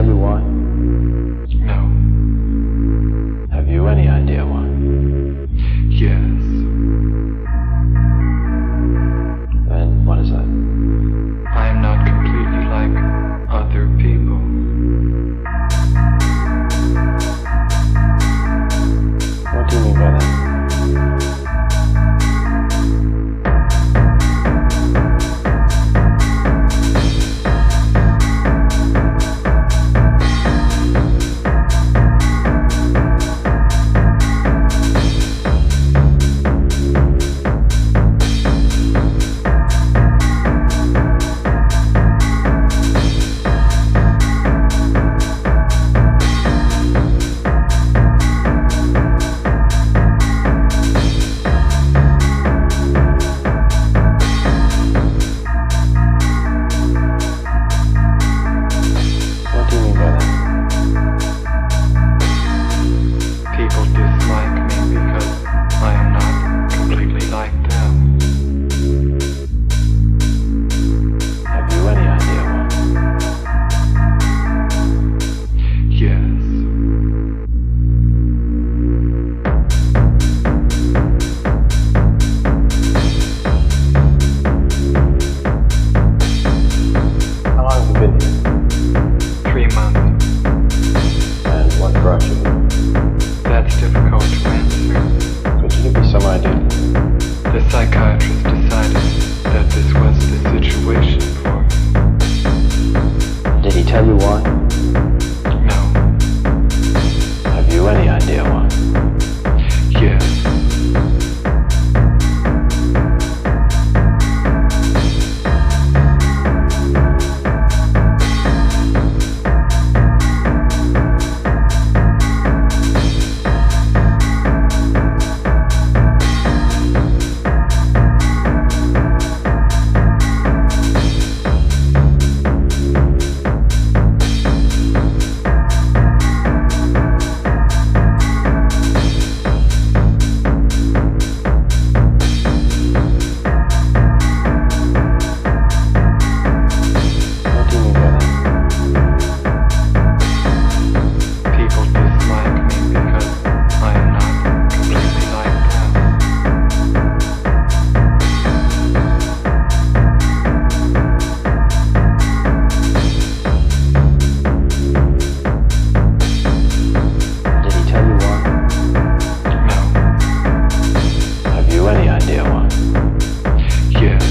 tell you why? No. Have you any idea why? Yes. And what is that? I am not completely like other people. What do you mean by that? People dislike me because I am not completely like them. Have you any idea why? Yes. How long have you been here? 3 months. And what brought you here? That's difficult to answer. Could you give me some idea? The psychiatrist decided that this was the situation for me. Did he tell you why? No. Have you any idea why? Yes. What do you mean by that? People dislike me because I am not completely like them. Did he tell you why? No. Have you any idea why? Yes.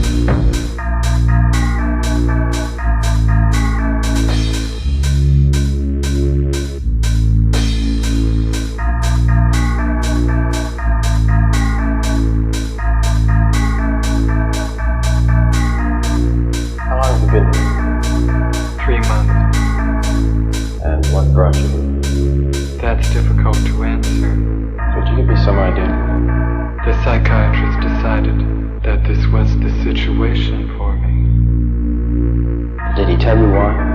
How long have you been here? 3 months. And what brought you here? That's difficult to answer. Could you give me some idea? The psychiatrist decided that this was the situation for me. Did he tell you why?